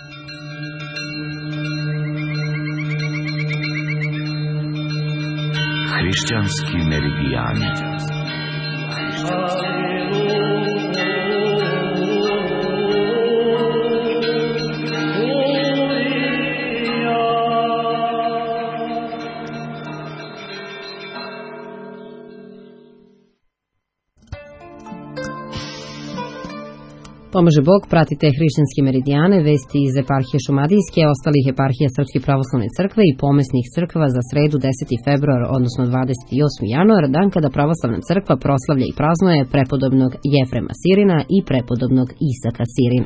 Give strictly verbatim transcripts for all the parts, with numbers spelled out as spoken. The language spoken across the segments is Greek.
Hrišćanski meridijani. Pomaže Bog, pratite hrišćanske meridijane, vesti iz eparhije Šumadijske, ostalih eparhija Srpske pravoslavne crkve i pomesnih crkva za sredu deseti februar, odnosno dvadeset osmi januar, dan kada pravoslavna crkva proslavlja i praznuje prepodobnog Jefrema Sirina i prepodobnog Isaka Sirina.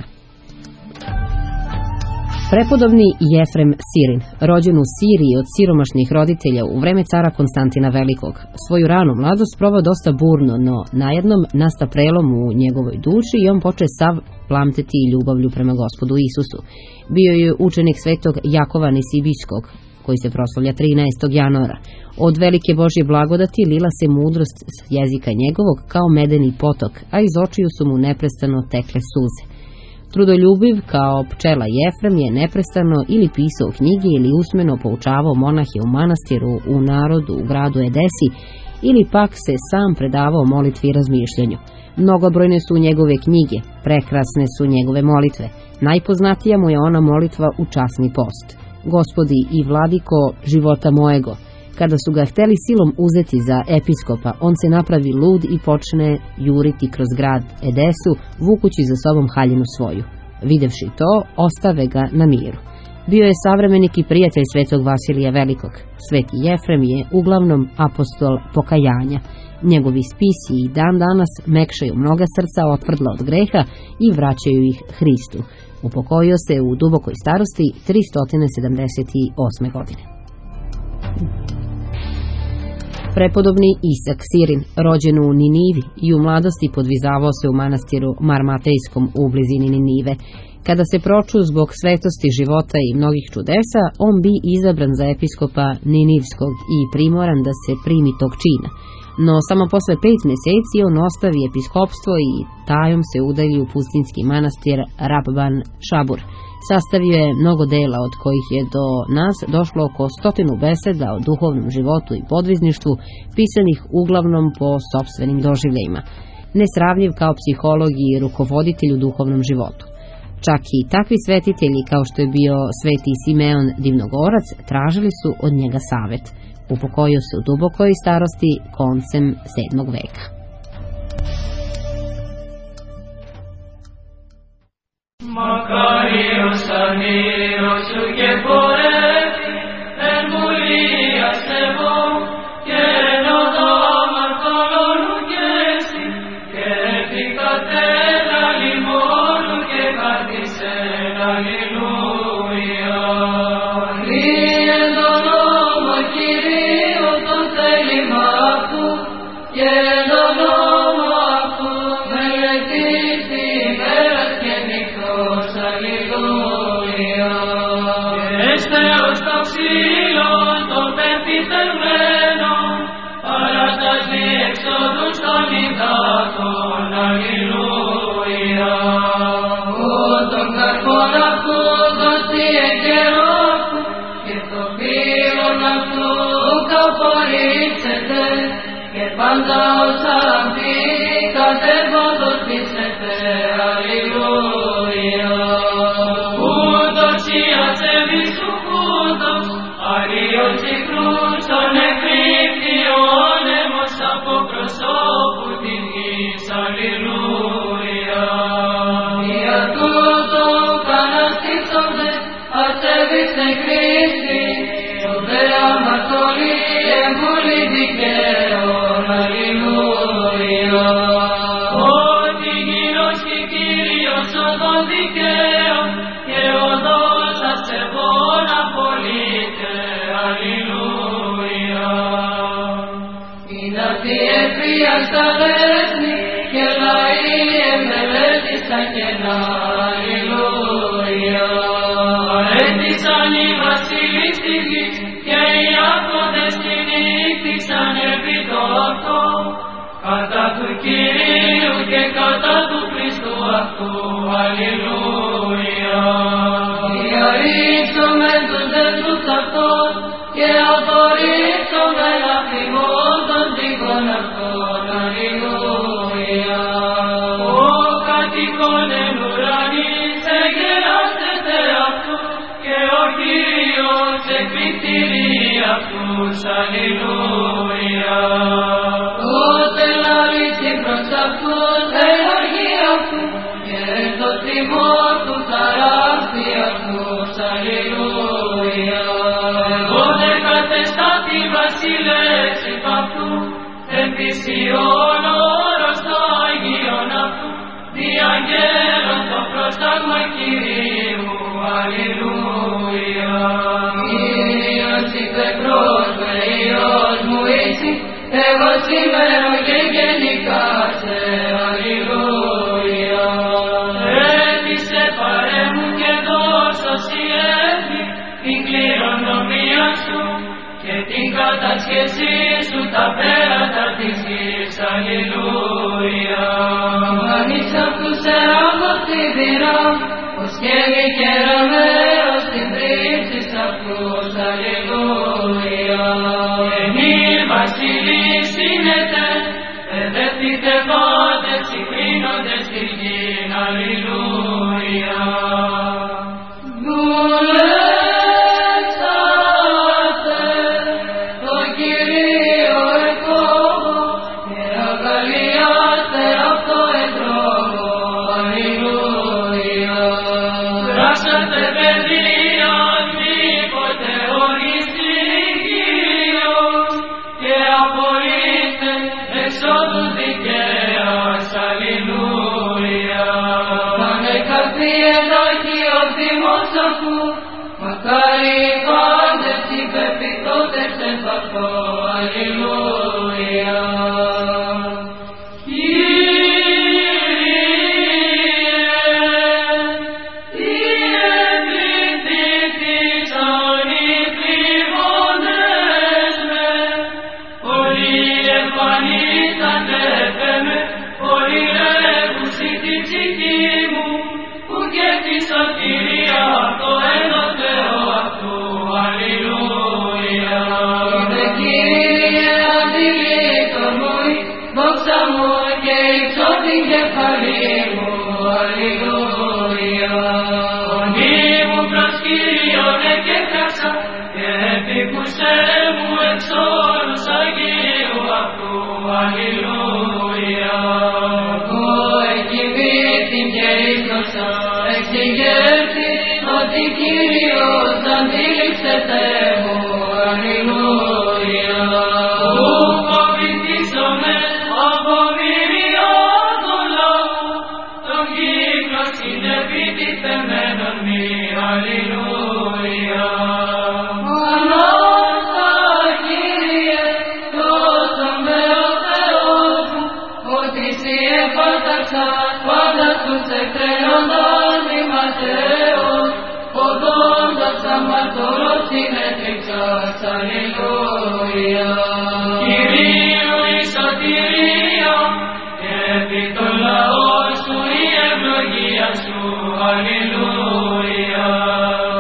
Prepodobni Jefrem Sirin, rođen u Siriji od siromašnih roditelja u vreme cara Konstantina Velikog, svoju ranu mladost proveo dosta burno, no najednom nasta prelom u njegovoj duši i on poče sav plamteti ljubavlju prema Gospodu Isusu. Bio je učenik svetog Jakova Nisibijskog, koji se proslavlja trinaestog januara. Od velike Božje blagodati lila se mudrost s jezika njegovog kao medeni potok, a iz očiju su mu neprestano tekle suze. Trudoljubiv kao pčela Jefrem je neprestano ili pisao knjige ili usmeno poučavao monahe u manastiru, u narodu, u gradu Edesi, ili pak se sam predavao molitvi i razmišljanju. Mnogobrojne su njegove knjige, prekrasne su njegove molitve. Najpoznatija mu je ona molitva u časni post. Gospodi i vladiko života mojego. Kada su ga hteli silom uzeti za episkopa, on se napravi lud i počne juriti kroz grad Edesu, vukući za sobom haljinu svoju. Videvši to, ostave ga na miru. Bio je savremenik i prijatelj svetog Vasilija Velikog. Sveti Jefrem je uglavnom apostol pokajanja. Njegovi spisi i dan danas mekšaju mnoga srca otvrdla od greha i vraćaju ih Hristu. Upokojio se u dubokoj starosti tristo sedamdeset osme godine. Prepodobni Isak Sirin, rođen u Ninivi i u mladosti podvizavao se u manastiru Marmatejskom u blizini Ninive. Kada se proču zbog svetosti života i mnogih čudesa, on bi izabran za episkopa Ninivskog i primoran da se primi tog čina. No samo posle pet meseci on ostavi episkopstvo i tajom se udalji u pustinski manastir Rabban Šabur. Sastavio je mnogo dela od kojih je do nas došlo oko stotinu beseda o duhovnom životu i podvizništvu, pisanih uglavnom po sopstvenim doživljajima. Nesravljiv kao psiholog i rukovoditelj u duhovnom životu. Čak i takvi svetitelji kao što je bio sveti Simeon Divnogorac tražili su od njega savet. Upokojio se u dubokoj starosti koncem sedmog veka. Μακάριος ανήρος σου και πορεύει, εν βουλίας εγώ, και ενώ το αμαρτωλώνου και εσύ, και επικατέλα λιμόνου και καρτισέν, αλληλούια. Λύεν το νόμο Κυρίου το θέλημα αυτού, και το νόμο αυτού μελετήσει ημέρας και νυχτός, αλληλούια. Έστε ως το ξύλον των πεπιθερμένων, παράτας διεξόδους των υδάτων, αλληλούια. Ούτων καρπών αυτού δώσει εγκαιρό αυτού, και το φύλλον αυτού καφορήσετε, και πάντα όσα αμφίρει κατεβόντος πείσετε, αλληλούια. Ούτως η ασεβής του κούτος, αλλίως η κρούσον εκρύπτει ο όνεμος από προσώπου την γης, αλληλούια. Για τούτο καναστήσονται ασεβής εκρύπτει, ο δε αμαρτωλή εμβούλη δικαίων, αλληλούια. Ότι γύρος και Κύριος οδόν δικαίων, και οδός ασεβών απολύτε, αλληλούια. Είναι αυτή ευφυΐας τα έθνη, και λαοί εμελέτης τα κενά, αλληλούια. Παρέτησαν οι βασίλεις της γης, και οι άρχοντες κηρύχθησαν επί το αυτό, κατά του Κυρίου και κατά του Χριστού αυτού, αλληλούια. αυτός και απορρίψομαι να φυγών των δικών αυτών. Αλληλούια. Ο κατοικών εν ουρανής εγγελάσετε αυτού και ο Κύριος εκπληκτηρεί αυτούς. Αλληλούια. Τότε λαλήσει προς αυτούς εν οργή αυτού και το θυμό του ταράστη αυτούς. Αλληλούια. Εγώ δε κατεστάτη βασιλεύς υπ' αυτού, επί Σιών όρος το Αγίον αυτού, διαγγέλλον το πρόσταγμα Κυρίου. Αλληλούια. Κύριος είπε πρόσβε, Υιός μου είσαι, εγώ σήμερα και γενικά σε. Αλληλούια. Έπεισε παρέ μου και δώσω σοι έθνη την κληρονομία σου και την κατασχεσή σου τα πέρατα της γης. Αλληλούια. Ανείς αυτούς εράγω στη βυρά, ως χέρι και ραμέρος στην τρίψης αυτούς. Αλληλούια. Εμείς βασιλείς σύνετε, παιδεύτητε πάντες, συγκρίνοντες στη γην. Αλληλούια. Δουλέψατε το Κυρίο εκόβω και αγαλιάστε αυτό ετρώγω. Αλληλούια. Γράψατε παιδείαν μήποτε οριστεί Κύριος και απολύστε εξόδους δικαίας. Αλληλούια. Πάνε καθή εντάχει ο θυμός αυτού, μακάρι οι πάντες υπερπιτώτες επ' αυτό. Αλληλούια. Επίκουσέ μου εξ όλους Αγίου αυτού. Αλληλούια. Εγώ εκκοιμήθην και ίσδοσα, εξηγέρθη ότι Κύριος αντίληψεται μου. Αλληλούια. Ούκο πληθύσομαι από μυριών του λαού, τον κύκλο συνεπιτιθεμένον μη. Αλληλούια. Πάντα τους εκτρελώντας μη Ματθαίος, οδόντας αμαρτωλός συνέτριξας. Αλληλούια. Κυρίου η σωτηρία και επί το λαό σου η ευλογία σου. Αλληλούια.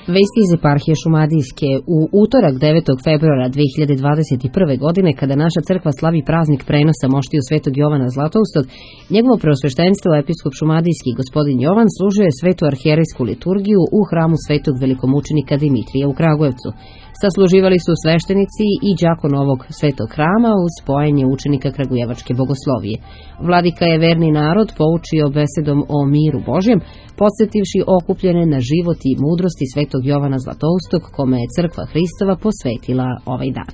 Vesti iz eparhije Šumadijske. U utorak devetog februara dve hiljade dvadeset prve. godine, kada naša crkva slavi praznik prenosa moštiju svetog Jovana Zlatoustog, njegovo preosveštenstvo episkop Šumadijski gospodin Jovan služio je svetu arhijerejsku liturgiju u hramu svetog velikomučenika Dimitrija u Kragujevcu. Sasluživali su sveštenici i đakon ovog svetog hrama uz spojenje učenika kragujevačke bogoslovije. Vladika je verni narod poučio besedom o miru Božjem, podsjetivši okupljene na život i mudrosti svetog Jovana Zlatoustog, kome je crkva Hristova posvetila ovaj dan.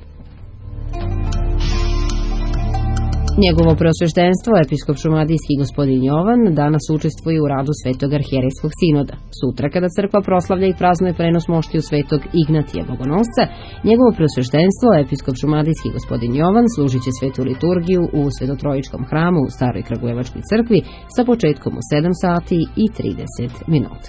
Njegovo preosveštenstvo, episkop Šumadijski gospodin Jovan, danas učestvuje u radu Svetog arhijerejskog sinoda. Sutra, kada crkva proslavlja i praznuje prenos moštiju svetog Ignatija Bogonosca, njegovo preosveštenstvo, episkop Šumadijski gospodin Jovan, služit će svetu liturgiju u Svetotrojičkom hramu u Staroj Kragujevačkoj crkvi sa početkom u sedam sati i trideset minuta.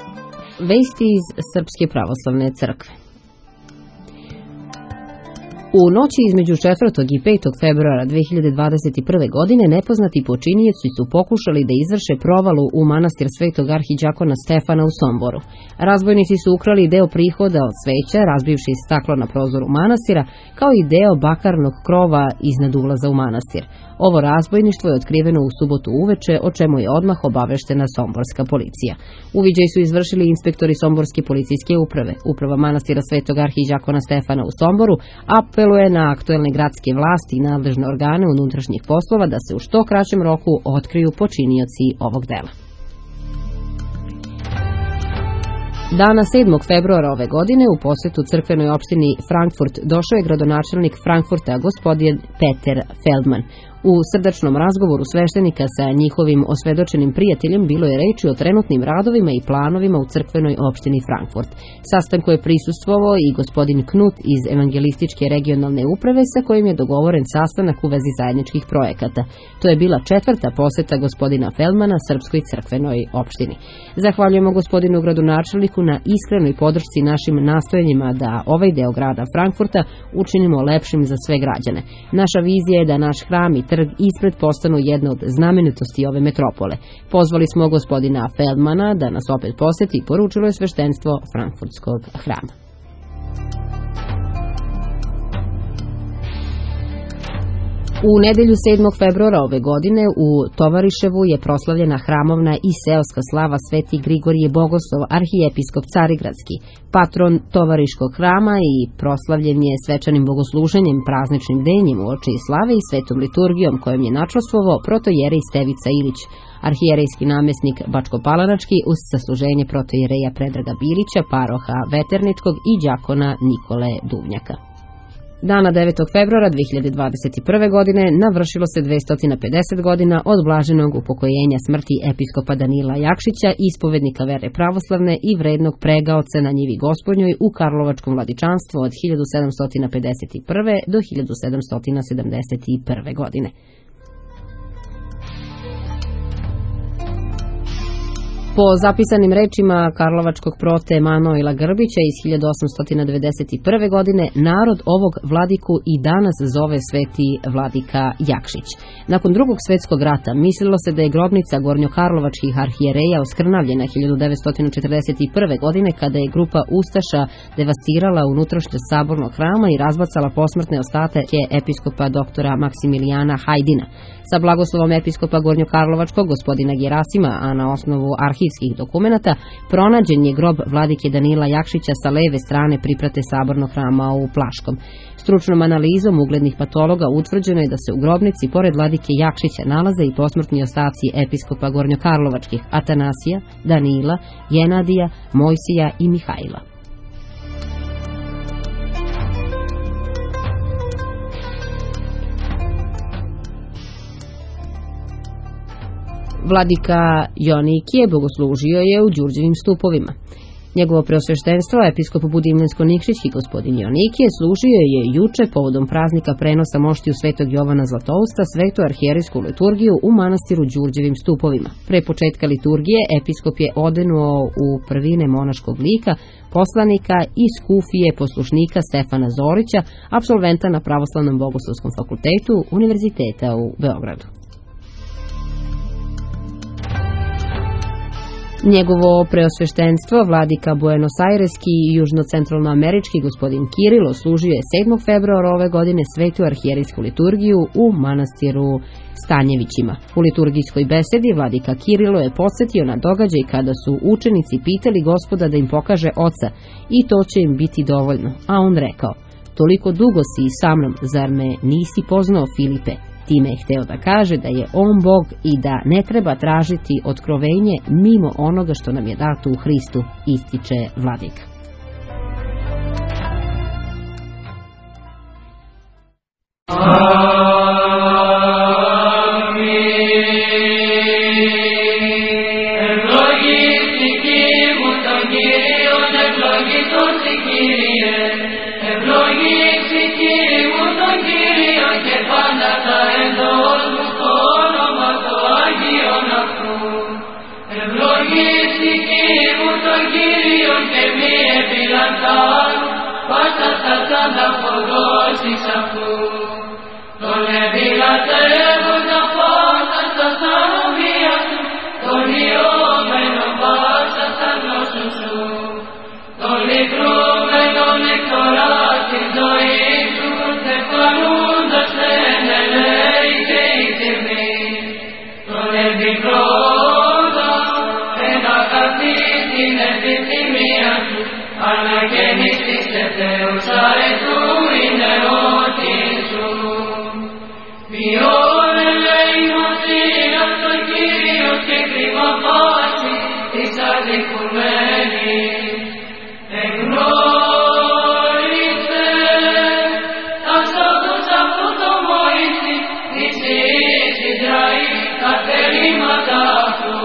Vesti iz Srpske pravoslavne crkve. U noći između četvrtog i petog februara dve hiljade dvadeset prve. godine nepoznati počinioci su pokušali da izvrše provalu u manastir Svetog arhiđakona Stefana u Somboru. Razbojnici su ukrali deo prihoda od sveća, razbivši staklo na prozoru manastira, kao i deo bakarnog krova iznad ulaza u manastir. Ovo razbojništvo je otkriveno u subotu uveče, o čemu je odmah obaveštena somborska policija. Uviđaj su izvršili inspektori somborske policijske uprave. Uprava manastira Svetog arhiđakona Stefana u Somboru apeluje na aktuelne gradske vlasti i nadležne organe unutrašnjih poslova da se u što kraćem roku otkriju počinioci ovog dela. Dana sedmog februara ove godine u posetu crkvenoj opštini Frankfurt došao je gradonačelnik Frankfurta gospodin Peter Feldman. U srdačnom razgovoru sveštenika sa njihovim osvedočenim prijateljem bilo je reči o trenutnim radovima i planovima u crkvenoj opštini Frankfurt. Sastanku je prisustvovao i gospodin Knut iz Evangelističke regionalne uprave sa kojim je dogovoren sastanak u vezi zajedničkih projekata. To je bila četvrta poseta gospodina Feldmana srpskoj crkvenoj opštini. Zahvaljujemo gospodinu gradonačelniku na iskrenoj podršci našim nastojanjima da ovaj deo grada Frankfurta učinimo lepšim za sve građane. Naša vizija je da naš hram i trg ispred postanu jedna od znamenitosti ove metropole. Pozvali smo gospodina Feldmana da nas opet poseti, poručilo je sveštenstvo Frankfurtskog hrama. U nedelju sedmog februara ove godine u Tovariševu je proslavljena hramovna i seoska slava Sveti Grigorije Bogoslov, arhijepiskop Carigradski, patron Tovariškog hrama, i proslavljen je svečanim bogosluženjem, prazničnim denjem uoči slave i svetom liturgijom kojom je načastvovao protojerej Stevica Ilić, arhijerejski namesnik Bačko-Palanački, uz sasluženje protojereja Predraga Bilića, paroha Veterničkog i đakona Nikole Duvnjaka. Dana devetog februara dve hiljade dvadeset prve. godine navršilo se dvesta pedeset godina od blaženog upokojenja smrti episkopa Danila Jakšića, ispovednika vere pravoslavne i vrednog pregaoca na njivi Gospodnjoj u Karlovačkom vladičanstvu od hiljadu sedamsto pedeset prve. do hiljadu sedamsto sedamdeset prve. godine. Po zapisanim rečima karlovačkog prote Manojla Grbića iz hiljadu osamsto devedeset prve. godine, narod ovog vladiku i danas zove Sveti vladika Jakšić. Nakon drugog svetskog rata mislilo se da je grobnica gornjokarlovačkih arhijereja oskrnavljena hiljadu devetsto četrdeset prve. godine kada je grupa ustaša devastirala unutrašnjost sabornog hrama i razbacala posmrtne ostatke episkopa doktora Maksimilijana Hajdina. Sa blagoslovom episkopa gornjokarlovačkog gospodina Gerasima, a na osnovu arhivskih dokumenata, pronađen je grob vladike Danila Jakšića sa leve strane priprate sabornog hrama u Plaškom. Stručnom analizom uglednih patologa utvrđeno je da se u grobnici pored vladike Jakšića nalaze i posmrtni ostaci episkopa gornjokarlovačkih Atanasija, Danila, Jenadija, Mojsija i Mihajla. Vladika Joanikije bogoslužio je u Đurđevim stupovima. Njegovo preosveštenstvo, episkop Budimljensko-Nikšićki gospodin Joanikije, služio je juče povodom praznika prenosa moštiju Svetog Jovana Zlatousta svetu arhijerejsku liturgiju u manastiru Đurđevim stupovima. Pre početka liturgije episkop je odenuo u prvine monaškog lika poslanika i skufije poslušnika Stefana Zorića, apsolventa na Pravoslavnom bogoslovskom fakultetu Univerziteta u Beogradu. Njegovo preosveštenstvo, vladika Buenos Aireski i južno-centralnoamerički gospodin Kirilo, služio je sedmog februara ove godine svetu arhijerejsku liturgiju u manastiru Stanjevićima. U liturgijskoj besedi vladika Kirilo je podsjetio na događaj kada su učenici pitali Gospoda da im pokaže Oca i to će im biti dovoljno, a on rekao: "Toliko dugo si i sa mnom, zar me nisi poznao, Filipe?" Time je hteo da kaže da je on Bog i da ne treba tražiti otkrovenje mimo onoga što nam je dato u Hristu, ističe vladika. πάσα θα σ' ανταποδώσεις αυτού. Τον εδηλατεύοντα πάντα στα σανομία σου, τον ιωμένο πάσα στα γνώσου σου. Τον λυτρούμενο νεκτορά στη ζωή σου, τεφανούντας δεν ελέει και η τιμή. Τον ενδικρόντα δεν ακαθεί την επιθυμία σου, αλλά γεννήσεις Θεός αρετού είναι ό,τι σου. Ποιόν ελεημοσύνας το Κύριος και κρίμα πάση της αδικουμένης. Εγνώρισε τα σώδους αυτού το Μωυσή, της Υιής Ισραήλ τα θελήματα αυτού.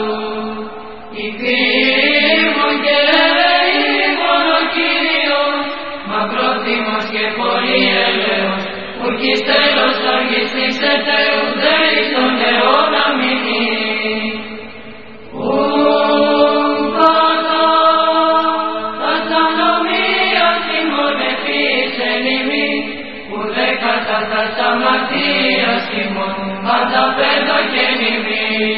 Υπήρμον και ήμον ο Κύριος, μακρόθυμος και πολύ έλεος, ουκείς τέλος οργιστής ετέου δέης των αιώνα μηνύ. Τα σταματίας ημών, πάντα πέντα και νημή.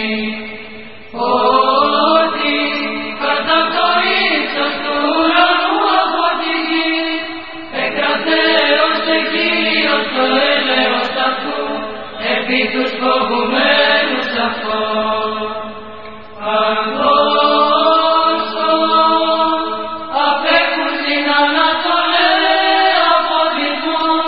Ότι κατά το ύψος του ουρανού από τη γη, εκρατέωσε Κύριος το έλεος αυτού, επί τους φοβουμένους αυτών. Παγκόσμω, απέχουν στην Ανατολέ από δυσμόν,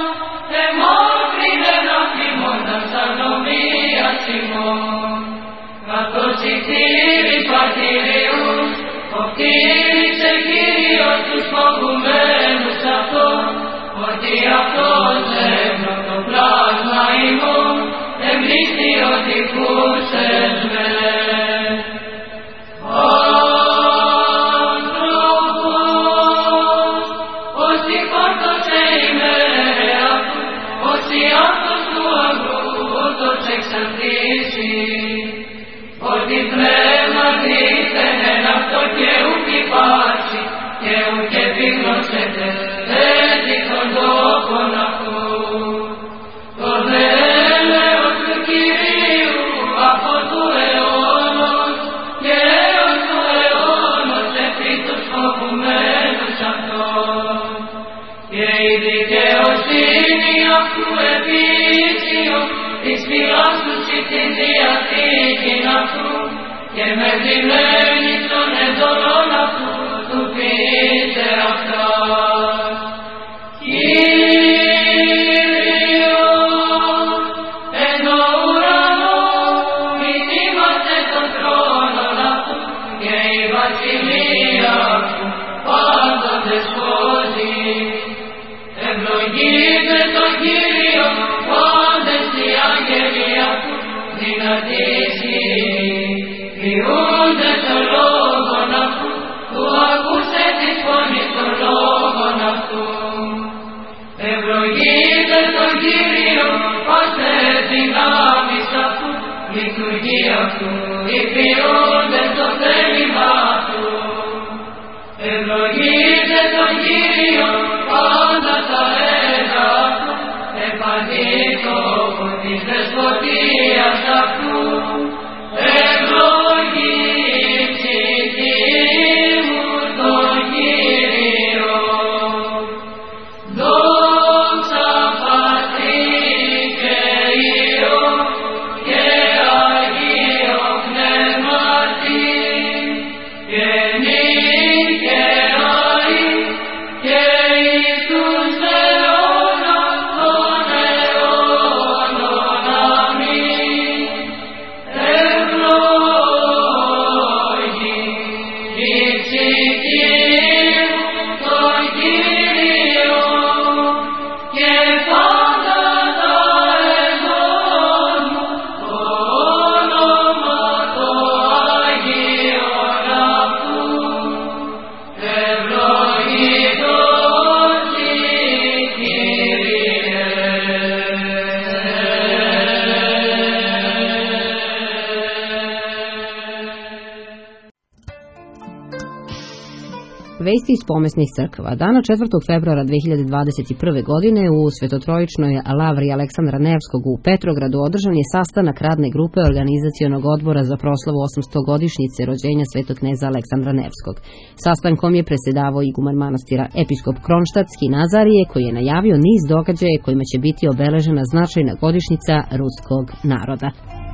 καθώς οι κτήρις πατηριούς, ο κτήρισε Κύριος τους φοβουμένους αυτών, ότι αυτός έμπρον το πλάσμα ημών, εμπλήστη ότι κούσες με. Άνθρωπος, όσοι φόρτωσε ημέρε αυτού, όσοι αυτός του αγρού, ούτως εξαντήσει. Ότι πνεύμα δίθενεν αυτό και ουκ υπάρξει, και ουκ επίγνωσετε, έτσι τον τόπον αυτού. Το δέλεος του Κυρίου από του αιώνος, και έως του αιώνος επί τους φοβουμένους αυτών. Και η δικαιοσύνη αυτού επίσιος, της φυλάς του ή την διαθήκην αυτού, και με δηλένεις των εντολών αυτού, του ποιήσε αυτά. Κύριος, εν το ουρανό, μηνύμαστε τον θρόνον αυτού, και η βασιλεία αυτού πάντοτε σώζει. Ευλογείτε τον Κύριο, πάντες οι άγγελοι αυτού, δυνατήσει. Ποιούνται το λόγον αυτού, του ακούσε της φωνής το λόγον αυτού. Ευλογείτε τον Κύριο, πάσες δυνάμεις αυτού, λειτουργία αυτού, υπηρούνται το θέλημα αυτού. Ευλογείτε τον Κύριο, πάντα τα έργα αυτού, επαντή τόπο της δεσποτείας αυτού. Ευλογήσει μου τον Κύριο. Δόξα Πατρί και Υιό και Αγίο Πνεύματι, και νυν και αεί και εις τους αιώνας των αιώνων. Αμήν. Vesti iz pomesnih crkva. Dana četvrtog februara dve hiljade dvadeset prve. godine u Svetotrojičnoj lavri Aleksandra Nevskog u Petrogradu održan je sastanak radne grupe Organizacionog odbora za proslavu osamstogodišnjice rođenja svetog kneza Aleksandra Nevskog. Sastankom je presedavao iguman manastira episkop Kronštatski Nazarije, koji je najavio niz događaja kojima će biti obeležena značajna godišnjica ruskog naroda.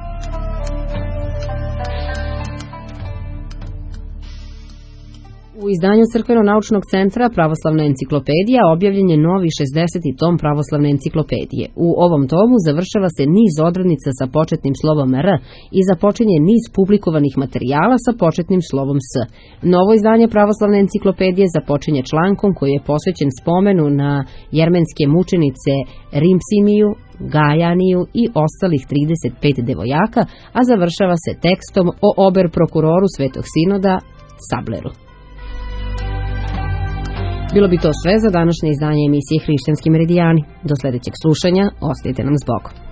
U izdanju Crkveno-naučnog centra Pravoslavna enciklopedija objavljen je novi šezdeseti tom Pravoslavne enciklopedije. U ovom tomu završava se niz odrednica sa početnim slovom R i započinje niz publikovanih materijala sa početnim slovom S. Novo izdanje Pravoslavne enciklopedije započinje člankom koji je posvećen spomenu na jermenske mučenice Rimsimiju, Gajaniju i ostalih trideset pet devojaka, a završava se tekstom o ober prokuroru Svetog Sinoda Sableru. Bilo bi to sve za današnje izdanje emisije Hrišćanski meridijani. Do sljedećeg slušanja, ostajte nam s Bogom.